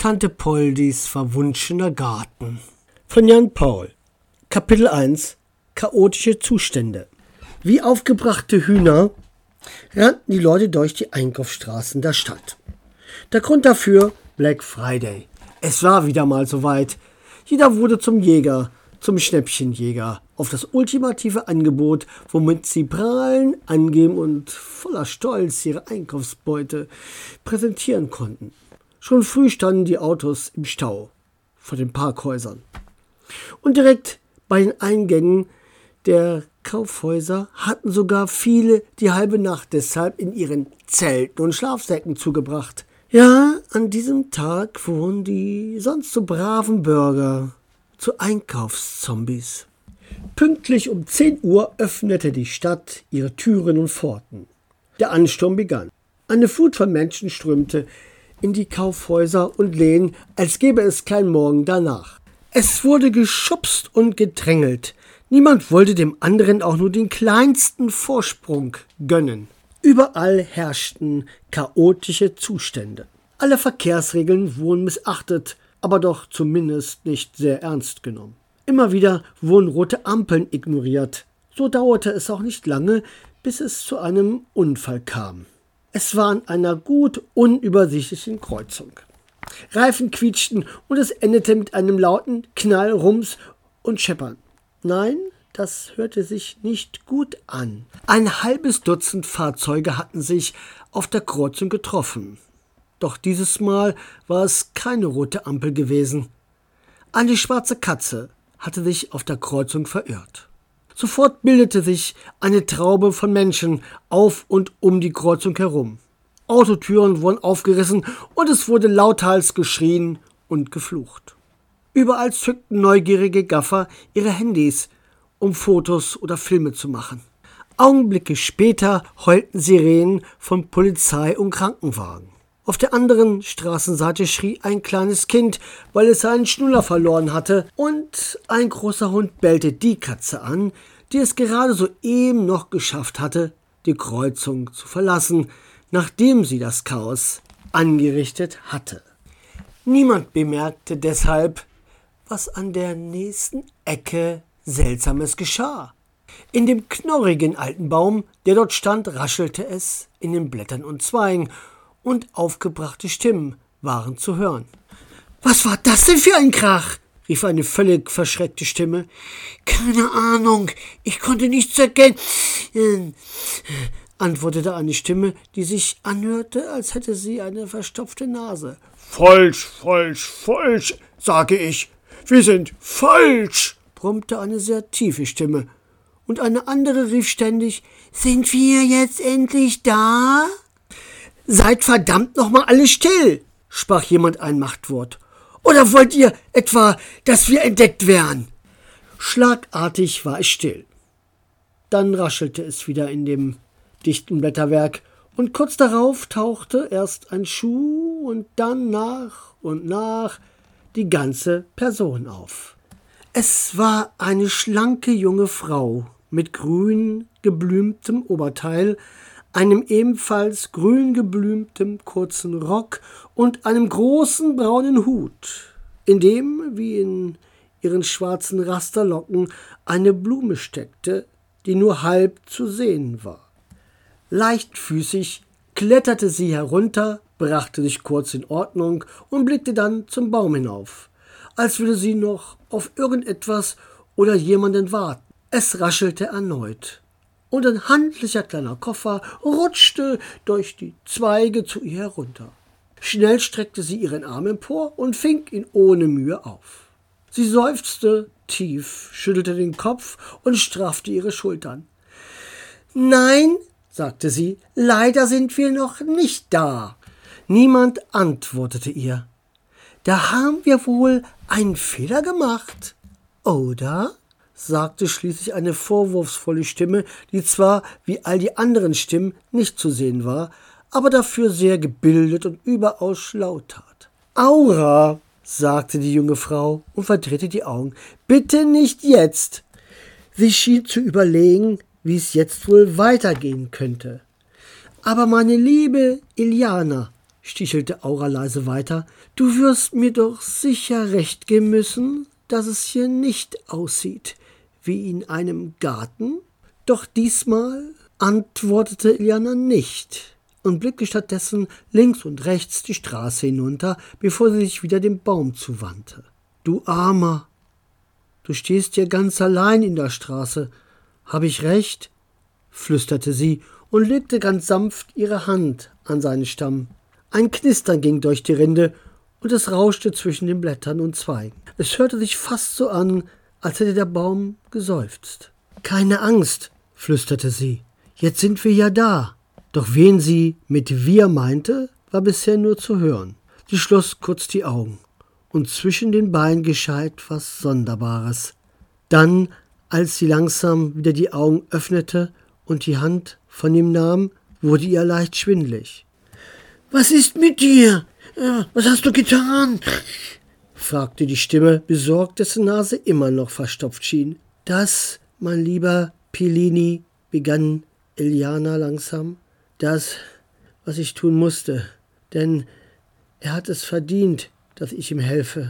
Tante Poldis verwunschener Garten. Von Jan Paul. Kapitel 1. Chaotische Zustände. Wie aufgebrachte Hühner rannten die Leute durch die Einkaufsstraßen der Stadt. Der Grund dafür: Black Friday. Es war wieder mal soweit. Jeder wurde zum Jäger, zum Schnäppchenjäger, auf das ultimative Angebot, womit sie prahlen, angeben und voller Stolz ihre Einkaufsbeute präsentieren konnten. Schon früh standen die Autos im Stau vor den Parkhäusern. Und direkt bei den Eingängen der Kaufhäuser hatten sogar viele die halbe Nacht deshalb in ihren Zelten und Schlafsäcken zugebracht. Ja, an diesem Tag wurden die sonst so braven Bürger zu Einkaufszombies. Pünktlich um 10 Uhr öffnete die Stadt ihre Türen und Pforten. Der Ansturm begann. Eine Flut von Menschen strömte in die Kaufhäuser und Läden, als gäbe es kein Morgen danach. Es wurde geschubst und gedrängelt. Niemand wollte dem anderen auch nur den kleinsten Vorsprung gönnen. Überall herrschten chaotische Zustände. Alle Verkehrsregeln wurden missachtet, aber doch zumindest nicht sehr ernst genommen. Immer wieder wurden rote Ampeln ignoriert. So dauerte es auch nicht lange, bis es zu einem Unfall kam. Es war an einer gut unübersichtlichen Kreuzung. Reifen quietschten und es endete mit einem lauten Knall, Rums und Scheppern. Nein, das hörte sich nicht gut an. Ein halbes Dutzend Fahrzeuge hatten sich auf der Kreuzung getroffen. Doch dieses Mal war es keine rote Ampel gewesen. Eine schwarze Katze hatte sich auf der Kreuzung verirrt. Sofort bildete sich eine Traube von Menschen auf und um die Kreuzung herum. Autotüren wurden aufgerissen und es wurde lauthals geschrien und geflucht. Überall zückten neugierige Gaffer ihre Handys, um Fotos oder Filme zu machen. Augenblicke später heulten Sirenen von Polizei und Krankenwagen. Auf der anderen Straßenseite schrie ein kleines Kind, weil es seinen Schnuller verloren hatte, und ein großer Hund bellte die Katze an, die es gerade soeben noch geschafft hatte, die Kreuzung zu verlassen, nachdem sie das Chaos angerichtet hatte. Niemand bemerkte deshalb, was an der nächsten Ecke Seltsames geschah. In dem knorrigen alten Baum, der dort stand, raschelte es in den Blättern und Zweigen, und aufgebrachte Stimmen waren zu hören. »Was war das denn für ein Krach?« rief eine völlig verschreckte Stimme. »Keine Ahnung, ich konnte nichts erkennen«, antwortete eine Stimme, die sich anhörte, als hätte sie eine verstopfte Nase. »Falsch, falsch, falsch, sage ich. Wir sind falsch«, brummte eine sehr tiefe Stimme. Und eine andere rief ständig, »Sind wir jetzt endlich da?« »Seid verdammt noch mal alle still«, sprach jemand ein Machtwort. »Oder wollt ihr etwa, dass wir entdeckt werden?« Schlagartig war es still. Dann raschelte es wieder in dem dichten Blätterwerk, und kurz darauf tauchte erst ein Schuh und dann nach und nach die ganze Person auf. Es war eine schlanke junge Frau mit grün geblümtem Oberteil, einem ebenfalls grün geblümtem kurzen Rock und einem großen braunen Hut, in dem, wie in ihren schwarzen Rasterlocken, eine Blume steckte, die nur halb zu sehen war. Leichtfüßig kletterte sie herunter, brachte sich kurz in Ordnung und blickte dann zum Baum hinauf, als würde sie noch auf irgendetwas oder jemanden warten. Es raschelte erneut, und ein handlicher kleiner Koffer rutschte durch die Zweige zu ihr herunter. Schnell streckte sie ihren Arm empor und fing ihn ohne Mühe auf. Sie seufzte tief, schüttelte den Kopf und straffte ihre Schultern. »Nein«, sagte sie, »leider sind wir noch nicht da.« Niemand antwortete ihr. »Da haben wir wohl einen Fehler gemacht, oder?«, sagte schließlich eine vorwurfsvolle Stimme, die zwar wie all die anderen Stimmen nicht zu sehen war, aber dafür sehr gebildet und überaus schlau tat. »Aura«, sagte die junge Frau und verdrehte die Augen, »bitte nicht jetzt.« Sie schien zu überlegen, wie es jetzt wohl weitergehen könnte. »Aber meine liebe Iliana«, stichelte Aura leise weiter, du wirst mir doch sicher recht geben müssen, dass es hier nicht aussieht wie in einem Garten. Doch diesmal antwortete Iliana nicht und blickte stattdessen links und rechts die Straße hinunter, bevor sie sich wieder dem Baum zuwandte. Du Armer, du stehst hier ganz allein in der Straße. Habe ich recht? Flüsterte sie und legte ganz sanft ihre Hand an seinen Stamm. Ein Knistern ging durch die Rinde und es rauschte zwischen den Blättern und Zweigen. Es hörte sich fast so an, als hätte der Baum geseufzt. Keine Angst, flüsterte sie. Jetzt sind wir ja da. Doch wen sie mit wir meinte, war bisher nur zu hören. Sie schloss kurz die Augen und zwischen den Beinen geschah etwas Sonderbares. Dann, als sie langsam wieder die Augen öffnete und die Hand von ihm nahm, wurde ihr leicht schwindlig. »Was ist mit dir? Was hast du getan?« fragte die Stimme, besorgt, dessen Nase immer noch verstopft schien. »Das, mein lieber Pellini«, begann Iliana langsam, »das, was ich tun musste, denn er hat es verdient, dass ich ihm helfe.«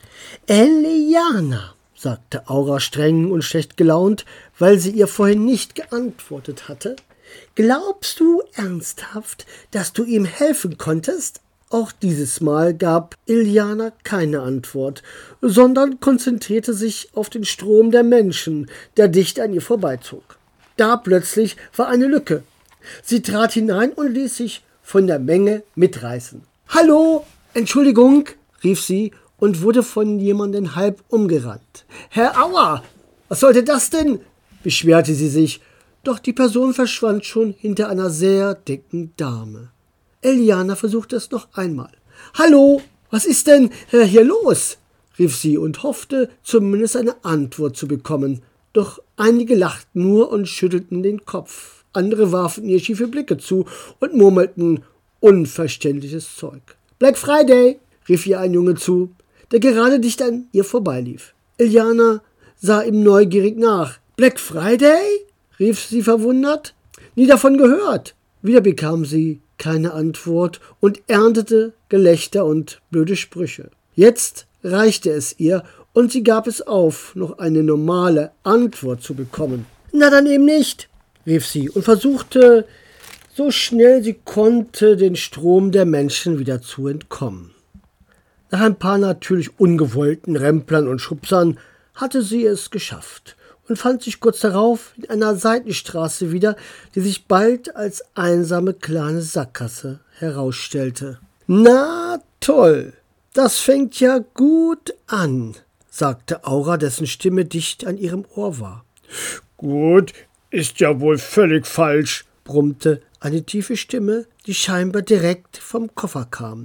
»Iliana«, sagte Aura streng und schlecht gelaunt, weil sie ihr vorhin nicht geantwortet hatte, »glaubst du ernsthaft, dass du ihm helfen konntest?« Auch dieses Mal gab Iliana keine Antwort, sondern konzentrierte sich auf den Strom der Menschen, der dicht an ihr vorbeizog. Da plötzlich war eine Lücke. Sie trat hinein und ließ sich von der Menge mitreißen. »Hallo, Entschuldigung«, rief sie und wurde von jemandem halb umgerannt. »Herr Auer, was sollte das denn?« beschwerte sie sich, doch die Person verschwand schon hinter einer sehr dicken Dame. Iliana versuchte es noch einmal. »Hallo, was ist denn hier los?« rief sie und hoffte, zumindest eine Antwort zu bekommen. Doch einige lachten nur und schüttelten den Kopf. Andere warfen ihr schiefe Blicke zu und murmelten unverständliches Zeug. »Black Friday«, rief ihr ein Junge zu, der gerade dicht an ihr vorbeilief. Iliana sah ihm neugierig nach. »Black Friday?« rief sie verwundert. »Nie davon gehört.« Wieder bekam sie keine Antwort und erntete Gelächter und blöde Sprüche. Jetzt reichte es ihr und sie gab es auf, noch eine normale Antwort zu bekommen. »Na dann eben nicht«, rief sie und versuchte, so schnell sie konnte, den Strom der Menschen wieder zu entkommen. Nach ein paar natürlich ungewollten Remplern und Schubsern hatte sie es geschafft und fand sich kurz darauf in einer Seitenstraße wieder, die sich bald als einsame kleine Sackgasse herausstellte. »Na toll, das fängt ja gut an«, sagte Aura, dessen Stimme dicht an ihrem Ohr war. »Gut, ist ja wohl völlig falsch«, brummte eine tiefe Stimme, die scheinbar direkt vom Koffer kam.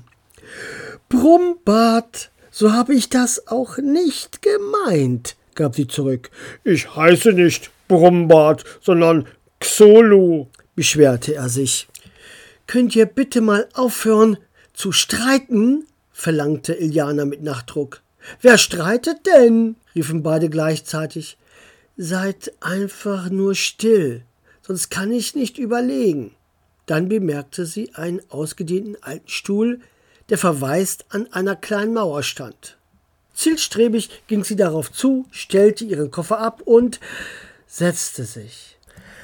»Brummbart, so habe ich das auch nicht gemeint«, gab sie zurück. »Ich heiße nicht Brummbart, sondern Xolu«, beschwerte er sich. »Könnt ihr bitte mal aufhören zu streiten?«, verlangte Iliana mit Nachdruck. »Wer streitet denn?«, riefen beide gleichzeitig. »Seid einfach nur still, sonst kann ich nicht überlegen.« Dann bemerkte sie einen ausgedehnten alten Stuhl, der verwaist an einer kleinen Mauer stand. Zielstrebig ging sie darauf zu, stellte ihren Koffer ab und setzte sich.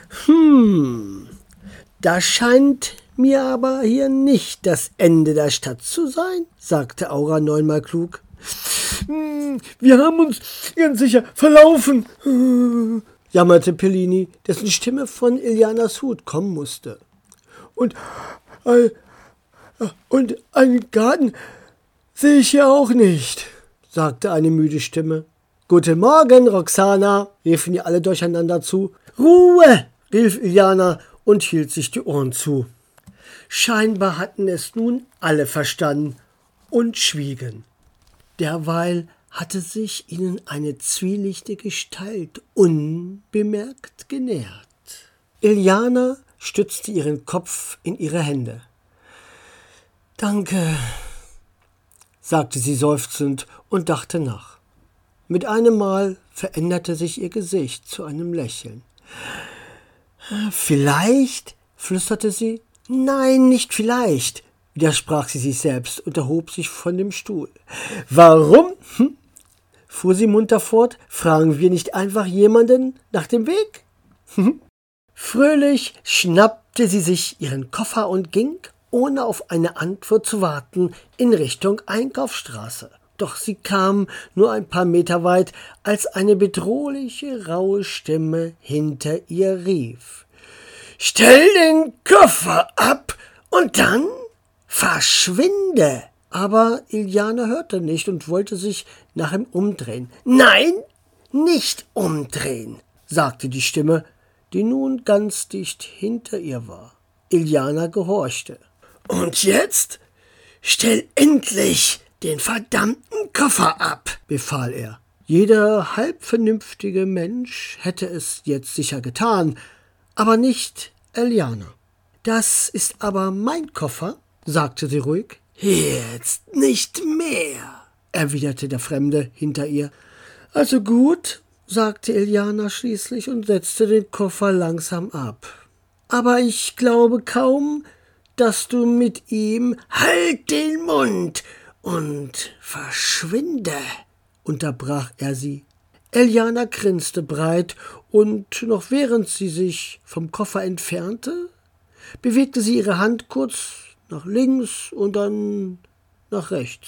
Da scheint mir aber hier nicht das Ende der Stadt zu sein«, sagte Aura neunmal klug. »Wir haben uns ganz sicher verlaufen«, jammerte Pellini, dessen Stimme von Ilianas Hut kommen musste. Und einen Garten sehe ich hier auch nicht«, sagte eine müde Stimme. »Guten Morgen, Roxana«, riefen ihr alle durcheinander zu. »Ruhe«, rief Iliana und hielt sich die Ohren zu. Scheinbar hatten es nun alle verstanden und schwiegen. Derweil hatte sich ihnen eine zwielichtige Gestalt unbemerkt genähert. Iliana stützte ihren Kopf in ihre Hände. »Danke«, sagte sie seufzend und dachte nach. Mit einem Mal veränderte sich ihr Gesicht zu einem Lächeln. »Vielleicht«, flüsterte sie. »Nein, nicht vielleicht«, widersprach sie sich selbst und erhob sich von dem Stuhl. Warum, fuhr sie munter fort, fragen wir nicht einfach jemanden nach dem Weg? Fröhlich schnappte sie sich ihren Koffer und ging, ohne auf eine Antwort zu warten, in Richtung Einkaufsstraße. Doch sie kam nur ein paar Meter weit, als eine bedrohliche, raue Stimme hinter ihr rief: »Stell den Koffer ab und dann verschwinde!« Aber Iliana hörte nicht und wollte sich nach ihm umdrehen. »Nein, nicht umdrehen«, sagte die Stimme, die nun ganz dicht hinter ihr war. Iliana gehorchte. »Und jetzt stell endlich den verdammten Koffer ab«, befahl er. Jeder halbvernünftige Mensch hätte es jetzt sicher getan, aber nicht Iliana. »Das ist aber mein Koffer«, sagte sie ruhig. »Jetzt nicht mehr«, erwiderte der Fremde hinter ihr. »Also gut«, sagte Iliana schließlich und setzte den Koffer langsam ab. »Aber ich glaube kaum, dass du mit ihm...« »Halt den Mund und verschwinde«, unterbrach er sie. Iliana grinste breit und noch während sie sich vom Koffer entfernte, bewegte sie ihre Hand kurz nach links und dann nach rechts.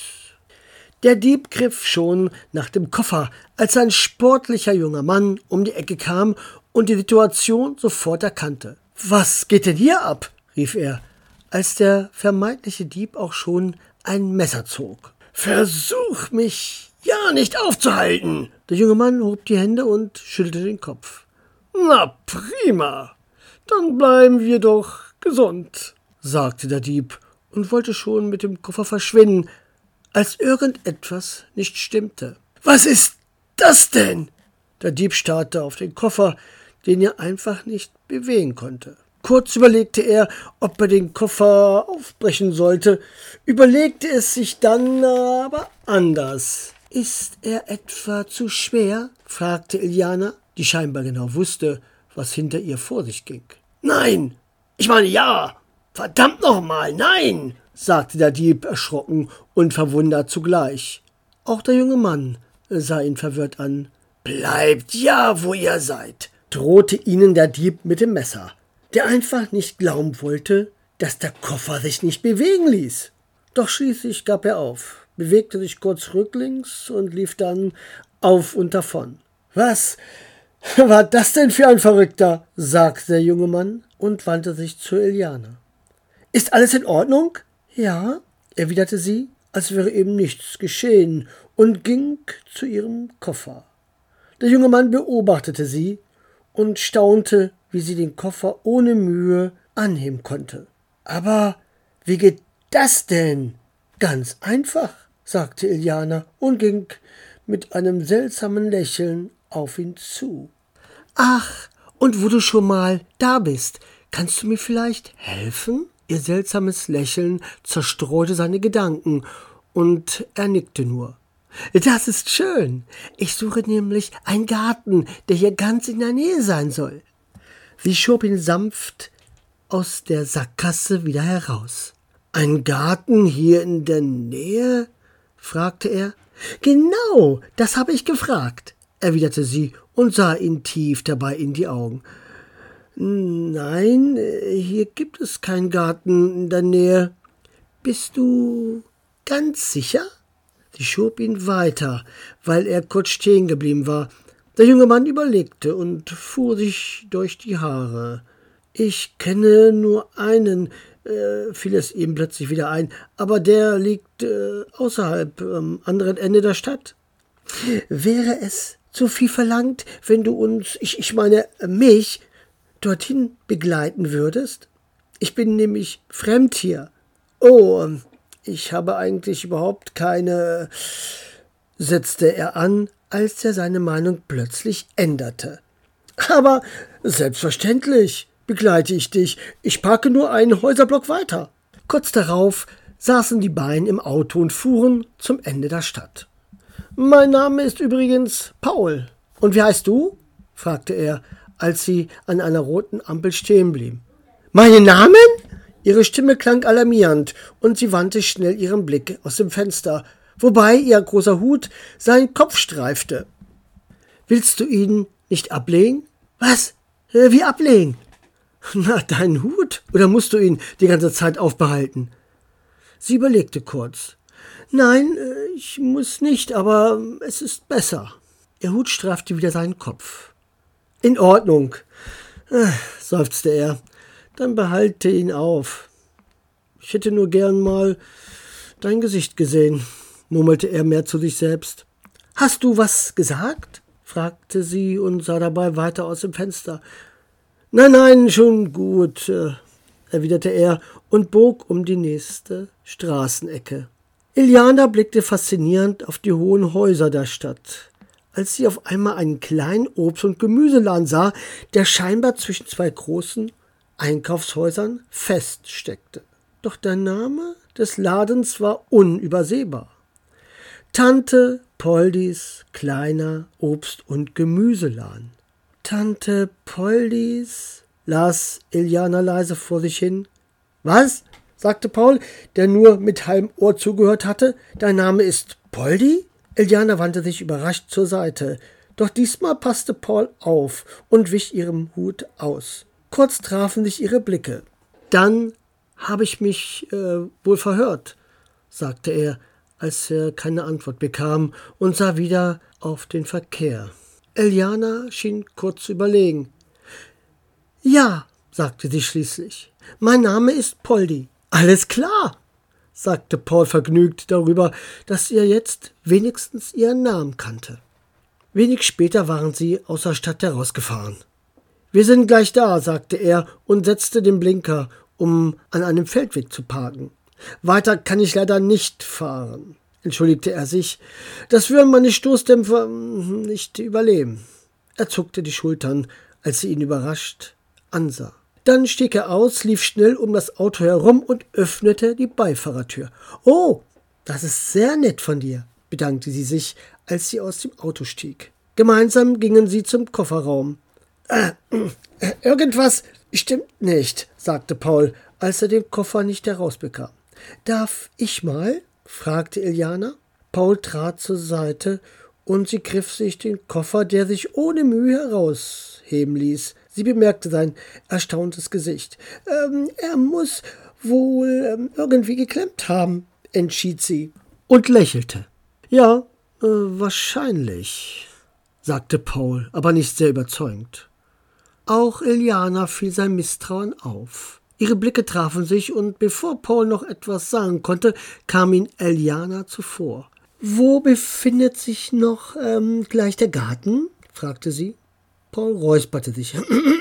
Der Dieb griff schon nach dem Koffer, als ein sportlicher junger Mann um die Ecke kam und die Situation sofort erkannte. »Was geht denn hier ab?«, rief er, als der vermeintliche Dieb auch schon ein Messer zog. »Versuch mich ja nicht aufzuhalten!« Der junge Mann hob die Hände und schüttelte den Kopf. »Na prima, dann bleiben wir doch gesund«, sagte der Dieb und wollte schon mit dem Koffer verschwinden, als irgendetwas nicht stimmte. »Was ist das denn?« Der Dieb starrte auf den Koffer, den er einfach nicht bewegen konnte. Kurz überlegte er, ob er den Koffer aufbrechen sollte, überlegte es sich dann aber anders. »Ist er etwa zu schwer?«, fragte Iliana, die scheinbar genau wusste, was hinter ihr vor sich ging. »Nein, ich meine ja, verdammt nochmal, nein«, sagte der Dieb erschrocken und verwundert zugleich. Auch der junge Mann sah ihn verwirrt an. »Bleibt ja, wo ihr seid«, drohte ihnen der Dieb mit dem Messer, der einfach nicht glauben wollte, dass der Koffer sich nicht bewegen ließ. Doch schließlich gab er auf, bewegte sich kurz rücklings und lief dann auf und davon. »Was war das denn für ein Verrückter?«, sagte der junge Mann und wandte sich zu Iliana. »Ist alles in Ordnung?« »Ja«, erwiderte sie, als wäre eben nichts geschehen, und ging zu ihrem Koffer. Der junge Mann beobachtete sie und staunte, wie sie den Koffer ohne Mühe anheben konnte. »Aber wie geht das denn?« »Ganz einfach«, sagte Iliana und ging mit einem seltsamen Lächeln auf ihn zu. »Ach, und wo du schon mal da bist, kannst du mir vielleicht helfen?« Ihr seltsames Lächeln zerstreute seine Gedanken, und er nickte nur. »Das ist schön. Ich suche nämlich einen Garten, der hier ganz in der Nähe sein soll.« Sie schob ihn sanft aus der Sackgasse wieder heraus. »Ein Garten hier in der Nähe?« fragte er. »Genau, das habe ich gefragt«, erwiderte sie und sah ihn tief dabei in die Augen. »Nein, hier gibt es keinen Garten in der Nähe.« »Bist du ganz sicher?« Sie schob ihn weiter, weil er kurz stehen geblieben war. Der junge Mann überlegte und fuhr sich durch die Haare. »Ich kenne nur einen«, fiel es ihm plötzlich wieder ein, »aber der liegt außerhalb, am anderen Ende der Stadt.« »Wäre es zu viel verlangt, wenn du uns, ich meine mich, dorthin begleiten würdest? Ich bin nämlich fremd hier.« »Oh, ich habe eigentlich überhaupt keine«, setzte er an, als er seine Meinung plötzlich änderte. »Aber selbstverständlich begleite ich dich. Ich parke nur einen Häuserblock weiter.« Kurz darauf saßen die beiden im Auto und fuhren zum Ende der Stadt. »Mein Name ist übrigens Paul. Und wie heißt du?« fragte er, als sie an einer roten Ampel stehen blieben. »Meinen Namen?« Ihre Stimme klang alarmierend, und sie wandte schnell ihren Blick aus dem Fenster, wobei ihr großer Hut seinen Kopf streifte. »Willst du ihn nicht ablegen?« »Was? Wie ablegen?« »Na, deinen Hut? Oder musst du ihn die ganze Zeit aufbehalten?« Sie überlegte kurz. »Nein, ich muss nicht, aber es ist besser.« Ihr Hut streifte wieder seinen Kopf. »In Ordnung«, seufzte er. »Dann behalte ihn auf. Ich hätte nur gern mal dein Gesicht gesehen«, murmelte er mehr zu sich selbst. »Hast du was gesagt?« fragte sie und sah dabei weiter aus dem Fenster. »Nein, schon gut«, erwiderte er und bog um die nächste Straßenecke. Iliana blickte faszinierend auf die hohen Häuser der Stadt, als sie auf einmal einen kleinen Obst- und Gemüseladen sah, der scheinbar zwischen zwei großen Einkaufshäusern feststeckte. Doch der Name des Ladens war unübersehbar. Tante Poldis kleiner Obst- und Gemüseladen. »Tante Poldis«, las Iliana leise vor sich hin. »Was?«, sagte Paul, der nur mit halbem Ohr zugehört hatte. »Dein Name ist Poldi?« Iliana wandte sich überrascht zur Seite. Doch diesmal passte Paul auf und wich ihrem Hut aus. Kurz trafen sich ihre Blicke. »Dann habe ich mich wohl verhört«, sagte er, als er keine Antwort bekam, und sah wieder auf den Verkehr. Iliana schien kurz zu überlegen. »Ja«, sagte sie schließlich, »mein Name ist Poldi.« »Alles klar«, sagte Paul vergnügt darüber, dass er jetzt wenigstens ihren Namen kannte. Wenig später waren sie aus der Stadt herausgefahren. »Wir sind gleich da«, sagte er und setzte den Blinker, um an einem Feldweg zu parken. »Weiter kann ich leider nicht fahren«, entschuldigte er sich. »Das würden meine Stoßdämpfer nicht überleben.« Er zuckte die Schultern, als sie ihn überrascht ansah. Dann stieg er aus, lief schnell um das Auto herum und öffnete die Beifahrertür. »Oh, das ist sehr nett von dir«, bedankte sie sich, als sie aus dem Auto stieg. Gemeinsam gingen sie zum Kofferraum. Irgendwas stimmt nicht«, sagte Paul, als er den Koffer nicht herausbekam. »Darf ich mal?«, fragte Iliana. Paul trat zur Seite und sie griff sich den Koffer, der sich ohne Mühe herausheben ließ. Sie bemerkte sein erstauntes Gesicht. Er muss wohl irgendwie geklemmt haben«, entschied sie und lächelte. »Ja, wahrscheinlich«, sagte Paul, aber nicht sehr überzeugend. Auch Iliana fiel sein Misstrauen auf. Ihre Blicke trafen sich, und bevor Paul noch etwas sagen konnte, kam ihm Iliana zuvor. »Wo befindet sich noch gleich der Garten?«, fragte sie. Paul räusperte sich.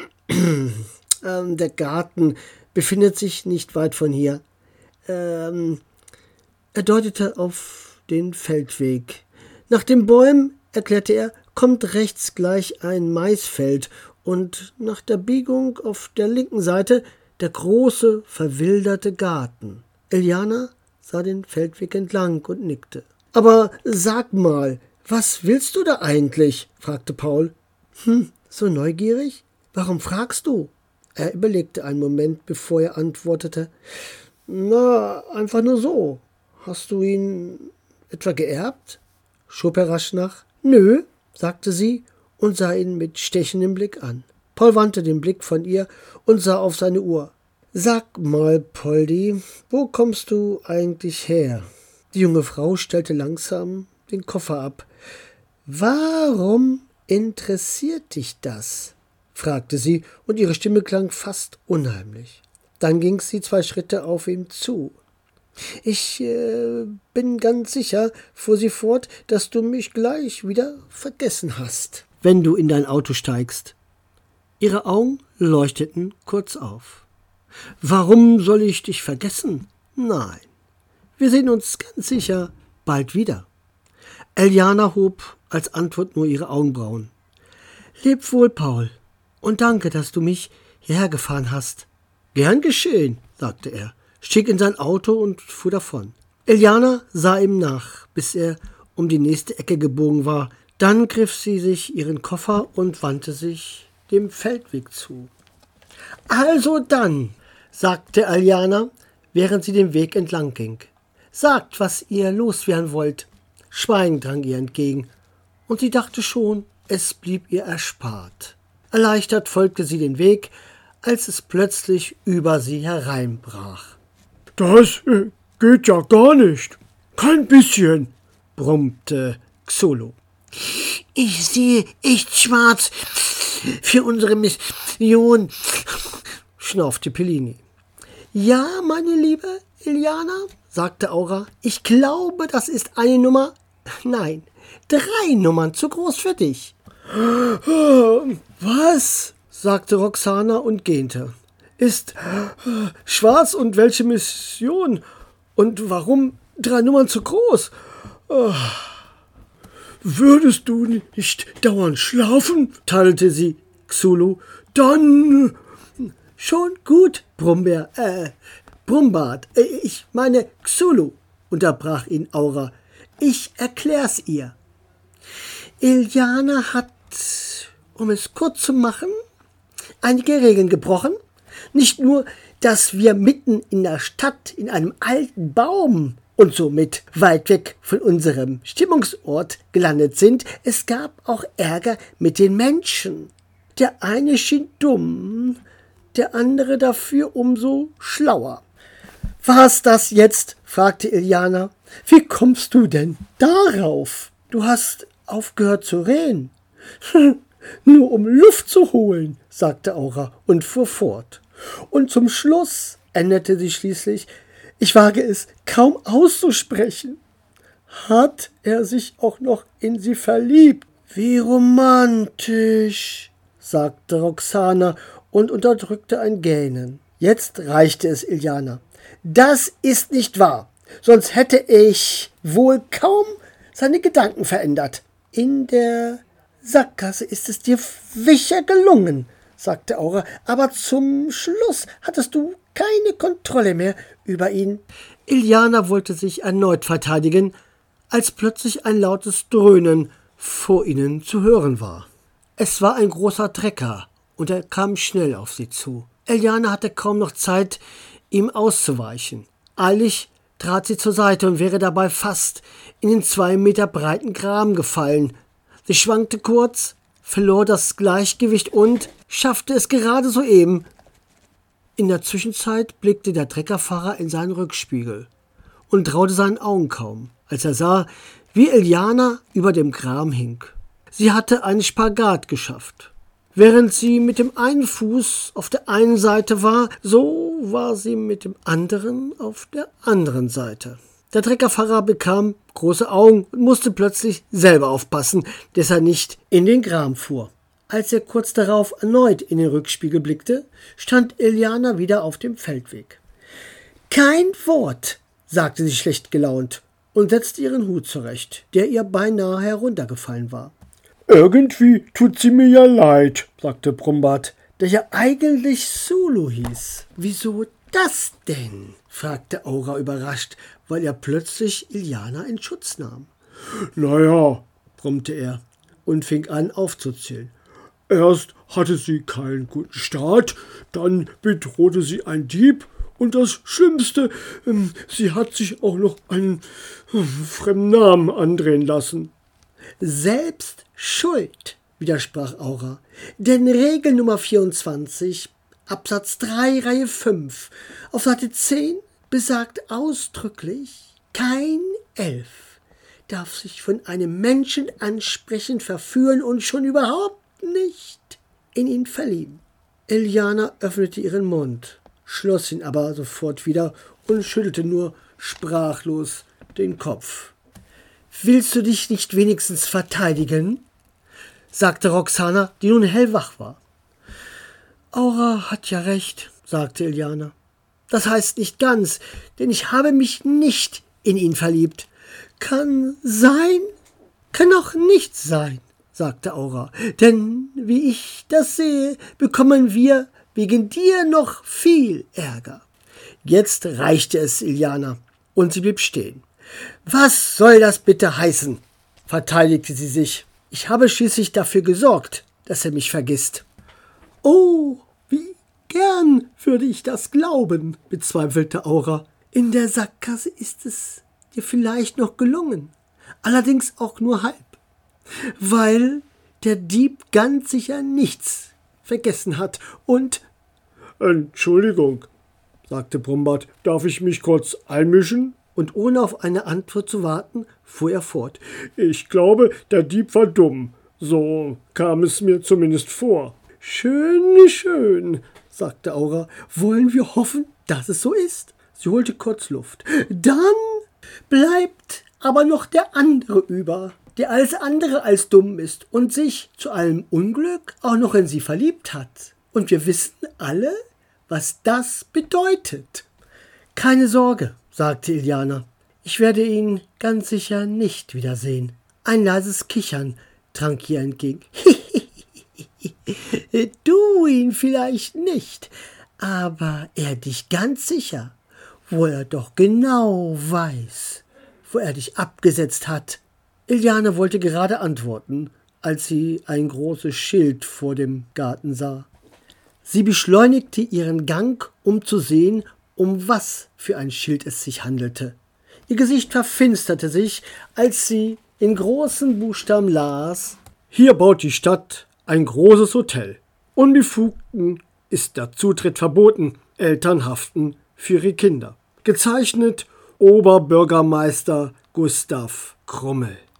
Der Garten befindet sich nicht weit von hier. Er deutete auf den Feldweg. Nach den Bäumen, erklärte er, kommt rechts gleich ein Maisfeld und nach der Biegung auf der linken Seite der große, verwilderte Garten. Iliana sah den Feldweg entlang und nickte. »Aber sag mal, was willst du da eigentlich?«, fragte Paul. So neugierig? Warum fragst du?« Er überlegte einen Moment, bevor er antwortete. »Na, einfach nur so. Hast du ihn etwa geerbt?«, schob er rasch nach. »Nö«, sagte sie und sah ihn mit stechendem Blick an. Paul wandte den Blick von ihr und sah auf seine Uhr. »Sag mal, Poldi, wo kommst du eigentlich her?« Die junge Frau stellte langsam den Koffer ab. »Warum interessiert dich das?«, fragte sie, und ihre Stimme klang fast unheimlich. Dann ging sie 2 Schritte auf ihn zu. »Ich bin ganz sicher«, fuhr sie fort, »dass du mich gleich wieder vergessen hast, wenn du in dein Auto steigst.« Ihre Augen leuchteten kurz auf. »Warum soll ich dich vergessen? Nein, wir sehen uns ganz sicher bald wieder.« Iliana hob als Antwort nur ihre Augenbrauen. »Leb wohl, Paul, und danke, dass du mich hierher gefahren hast.« »Gern geschehen«, sagte er, stieg in sein Auto und fuhr davon. Iliana sah ihm nach, bis er um die nächste Ecke gebogen war. Dann griff sie sich ihren Koffer und wandte sich dem Feldweg zu. »Also dann«, sagte Aljana, während sie den Weg entlang ging. »Sagt, was ihr loswerden wollt.« Schweigen drang ihr entgegen, und sie dachte schon, es blieb ihr erspart. Erleichtert folgte sie den Weg, als es plötzlich über sie hereinbrach. »Das geht ja gar nicht. Kein bisschen«, brummte Xolo. »Ich sehe echt schwarz für unsere Mission«, schnaufte Pelini. »Ja, meine liebe Iliana«, sagte Aura, »ich glaube, das ist eine Nummer, nein, 3 Nummern zu groß für dich.« »Was?«, sagte Roxana und gähnte. »Ist schwarz und welche Mission? Und warum 3 Nummern zu groß? »Würdest du nicht dauernd schlafen?«, tadelte sie Xulu. »Dann...« »Schon gut, Brumbart, ich meine Xulu«, unterbrach ihn Aura. »Ich erklär's ihr. Iliana hat, um es kurz zu machen, einige Regeln gebrochen. Nicht nur, dass wir mitten in der Stadt in einem alten Baum und somit weit weg von unserem Stimmungsort gelandet sind, es gab auch Ärger mit den Menschen. Der eine schien dumm, der andere dafür umso schlauer.« »Was das jetzt?«, fragte Iliana. »Wie kommst du denn darauf? Du hast aufgehört zu reden.« »Nur um Luft zu holen«, sagte Aura und fuhr fort. »Und zum Schluss«, änderte sie schließlich, »ich wage es kaum auszusprechen, hat er sich auch noch in sie verliebt.« »Wie romantisch«, sagte Roxana und unterdrückte ein Gähnen. Jetzt reichte es Iliana. »Das ist nicht wahr, sonst hätte ich wohl kaum seine Gedanken verändert. In der Sackgasse ist es dir sicher gelungen«, sagte Aura, »aber zum Schluss hattest du keine Kontrolle mehr über ihn.« Iliana wollte sich erneut verteidigen, als plötzlich ein lautes Dröhnen vor ihnen zu hören war. Es war ein großer Trecker, und er kam schnell auf sie zu. Iliana hatte kaum noch Zeit, ihm auszuweichen. Eilig trat sie zur Seite und wäre dabei fast in den 2 Meter breiten Graben gefallen. Sie schwankte kurz, verlor das Gleichgewicht und schaffte es gerade soeben. In der Zwischenzeit blickte der Treckerfahrer in seinen Rückspiegel und traute seinen Augen kaum, als er sah, wie Iliana über dem Graben hing. Sie hatte einen Spagat geschafft. Während sie mit dem einen Fuß auf der einen Seite war, so war sie mit dem anderen auf der anderen Seite. Der Treckerfahrer bekam große Augen und musste plötzlich selber aufpassen, dass er nicht in den Graben fuhr. Als er kurz darauf erneut in den Rückspiegel blickte, stand Iliana wieder auf dem Feldweg. »Kein Wort«, sagte sie schlecht gelaunt und setzte ihren Hut zurecht, der ihr beinahe heruntergefallen war. »Irgendwie tut sie mir ja leid«, sagte Brumbart, der ja eigentlich Sulu hieß. »Wieso das denn?«, fragte Aura überrascht, weil er plötzlich Iliana in Schutz nahm. »Naja«, brummte er und fing an aufzuzählen. »Erst hatte sie keinen guten Start, dann bedrohte sie ein Dieb und das Schlimmste, sie hat sich auch noch einen fremden Namen andrehen lassen.« »Selbst schuld«, widersprach Aura, »denn Regel Nummer 24, Absatz 3, Reihe 5, auf Seite 10 besagt ausdrücklich, kein Elf darf sich von einem Menschen ansprechend verführen und schon überhaupt nicht in ihn verlieben.« Iliana öffnete ihren Mund, schloss ihn aber sofort wieder und schüttelte nur sprachlos den Kopf. »Willst du dich nicht wenigstens verteidigen?«, sagte Roxana, die nun hellwach war. »Aura hat ja recht«, sagte Iliana. »Das heißt nicht ganz, denn ich habe mich nicht in ihn verliebt.« »Kann sein, kann auch nicht sein«, sagte Aura, »denn wie ich das sehe, bekommen wir wegen dir noch viel Ärger.« Jetzt reichte es Iliana und sie blieb stehen. »Was soll das bitte heißen?«, verteidigte sie sich. »Ich habe schließlich dafür gesorgt, dass er mich vergisst.« »Oh, wie Gern würde ich das glauben, bezweifelte Aura. In der Sackgasse ist es dir vielleicht noch gelungen, allerdings auch nur halb, weil der Dieb ganz sicher nichts vergessen hat und... Entschuldigung, sagte Brumbart, darf ich mich kurz einmischen? Und ohne auf eine Antwort zu warten, fuhr er fort. Ich glaube, der Dieb war dumm. So kam es mir zumindest vor. Schön, schön, sagte Aura. Wollen wir hoffen, dass es so ist? Sie holte kurz Luft. Dann bleibt aber noch der andere über, der alles andere als dumm ist und sich zu allem Unglück auch noch in sie verliebt hat. Und wir wissen alle, was das bedeutet. Keine Sorge, sagte Iliana. Ich werde ihn ganz sicher nicht wiedersehen. Ein leises Kichern drang ihr entgegen. Du ihn vielleicht nicht, aber er dich ganz sicher, wo er doch genau weiß, wo er dich abgesetzt hat. Iliana wollte gerade antworten, als sie ein großes Schild vor dem Garten sah. Sie beschleunigte ihren Gang, um zu sehen, um was für ein Schild es sich handelte. Ihr Gesicht verfinsterte sich, als sie in großen Buchstaben las: Hier baut die Stadt ein großes Hotel. Unbefugten ist der Zutritt verboten. Eltern haften für ihre Kinder. Gezeichnet Oberbürgermeister Gustav Krummel.